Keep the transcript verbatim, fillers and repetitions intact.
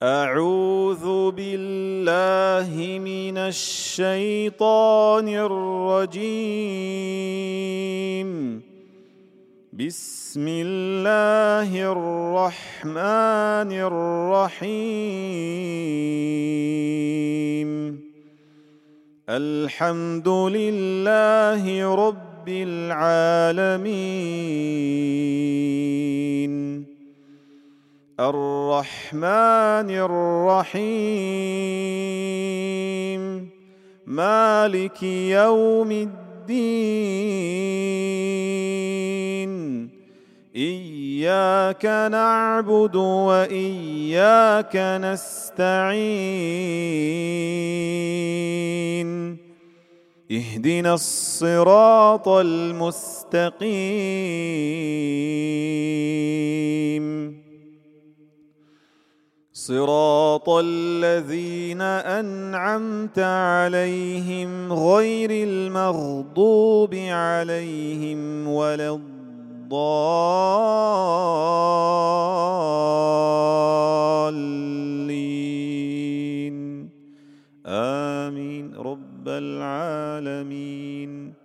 أعوذ بالله من الشيطان الرجيم. بسم الله الرحمن الرحيم. الحمد لله رب العالمين. الرحمن الرحيم. مالك يوم الدين. إياك نعبد وإياك نستعين. اهدنا الصراط المستقيم، صراط الذين أنعمت عليهم غير المغضوب عليهم ولا الضالين. آمين رب العالمين.